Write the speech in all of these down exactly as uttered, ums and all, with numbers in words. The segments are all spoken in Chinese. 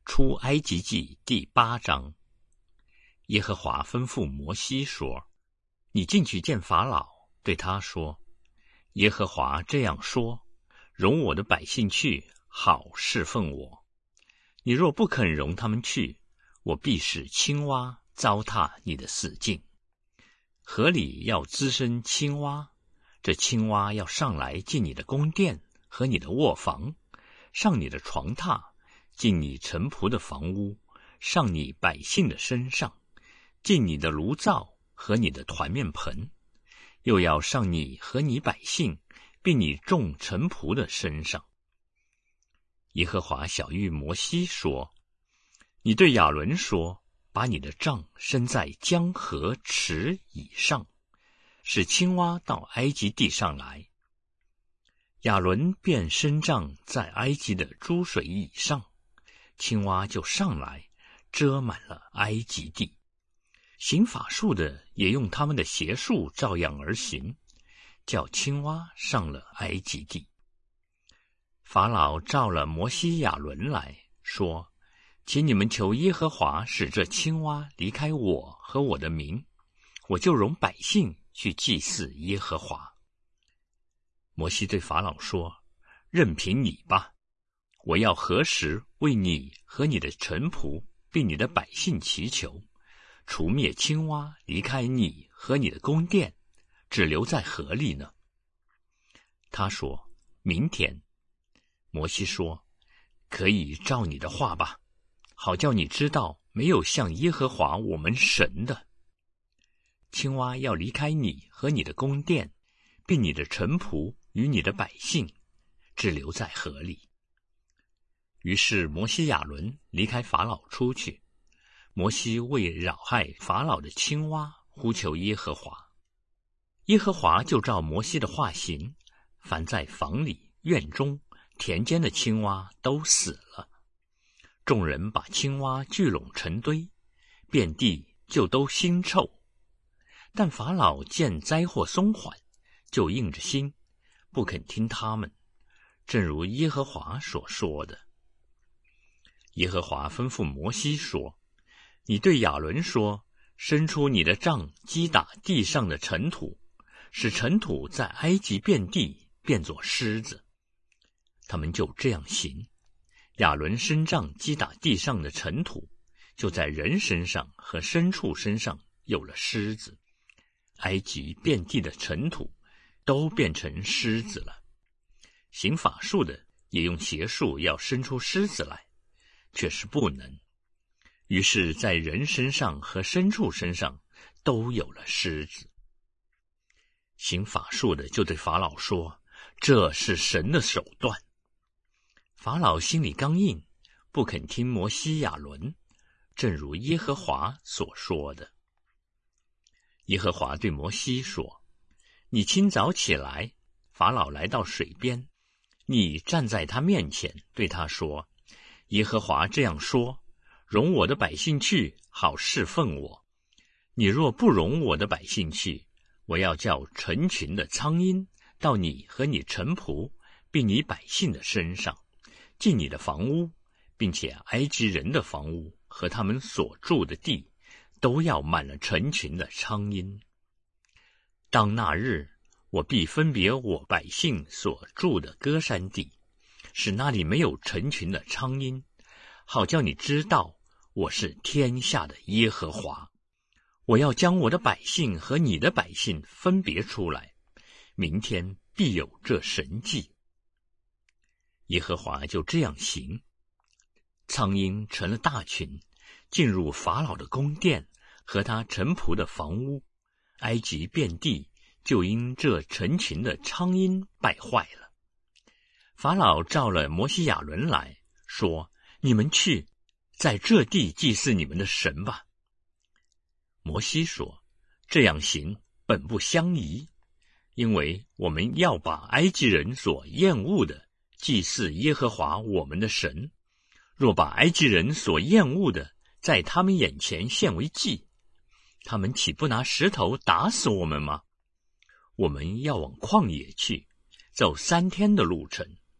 出埃及记第八章。耶和华吩咐摩西说：你进去见法老，对他说：耶和华这样说，容我的百姓去，好侍奉我。你若不肯容他们去，我必使青蛙糟蹋你的死境。河里要滋生青蛙，这青蛙要上来进你的宫殿和你的卧房，上你的床榻，进你臣仆的房屋，上你百姓的身上，进你的炉灶和你的团面盆，又要上你和你百姓并你众臣仆的身上。耶和华晓谕摩西说：你对亚伦说，把你的杖伸在江河池以上，使青蛙到埃及地上来。亚伦便伸杖在埃及的诸水以上，青蛙就上来，遮满了埃及地。行法术的也用他们的邪术照样而行，叫青蛙上了埃及地。法老召了摩西亚伦来说：请你们求耶和华使这青蛙离开我和我的民，我就容百姓去祭祀耶和华。摩西对法老说：任凭你吧，我要何时为你和你的臣仆并你的百姓祈求，除灭青蛙离开你和你的宫殿，只留在河里呢？他说：明天。摩西说：可以照你的话吧，好叫你知道没有像耶和华我们神的。青蛙要离开你和你的宫殿，并你的臣仆与你的百姓，只留在河里。于是摩西亚伦离开法老出去，摩西为扰害法老的青蛙呼求耶和华，耶和华就照摩西的话行，凡在房里、院中、田间的青蛙都死了。众人把青蛙聚拢成堆，遍地就都腥臭。但法老见灾祸松缓，就硬着心，不肯听他们，正如耶和华所说的。耶和华吩咐摩西说：你对亚伦说，伸出你的杖击打地上的尘土，使尘土在埃及遍地变作狮子。他们就这样行，亚伦伸杖击打地上的尘土，就在人身上和牲畜身上有了狮子。埃及遍地的尘土都变成狮子了。行法术的也用邪术要生出狮子来，却是不能。于是在人身上和牲畜身上都有了狮子。行法术的就对法老说：这是神的手段。法老心里刚硬，不肯听摩西亚伦，正如耶和华所说的。耶和华对摩西说：你清早起来，法老来到水边，你站在他面前，对他说：耶和华这样说，容我的百姓去，好侍奉我。你若不容我的百姓去，我要叫成群的苍鹰到你和你臣仆并你百姓的身上，进你的房屋，并且埃及人的房屋和他们所住的地都要满了成群的苍鹰。当那日，我必分别我百姓所住的歌山地，使那里没有成群的苍鹰，好叫你知道我是天下的耶和华。我要将我的百姓和你的百姓分别出来，明天必有这神迹。耶和华就这样行，苍鹰成了大群，进入法老的宫殿和他臣仆的房屋，埃及遍地就因这成群的苍鹰败坏了。法老召了摩西亚伦来说：你们去，在这地祭祀你们的神吧。摩西说：这样行本不相宜，因为我们要把埃及人所厌恶的祭祀耶和华我们的神。若把埃及人所厌恶的在他们眼前献为祭，他们岂不拿石头打死我们吗？我们要往旷野去，走三天的路程，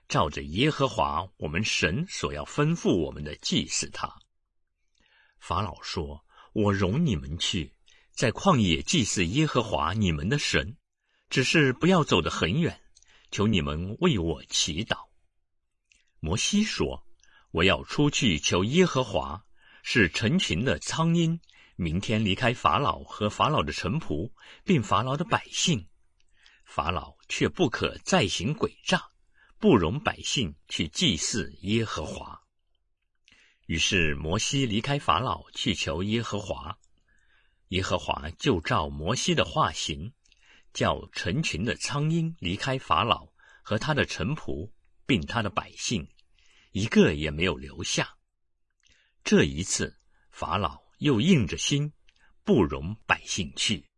照着耶和华我们神所要吩咐我们的祭祀他。法老说，我容你们去，在旷野祭祀耶和华你们的神，只是不要走得很远，求你们为我祈祷。摩西说，我要出去求耶和华，使成群的苍鹰明天离开法老和法老的臣仆，并法老的百姓。法老却不可再行诡诈，不容百姓去祭祀耶和华。于是摩西离开法老去求耶和华，耶和华就照摩西的话行，叫成群的苍鹰离开法老和他的臣仆，并他的百姓，一个也没有留下。这一次，法老又硬着心，不容百姓去。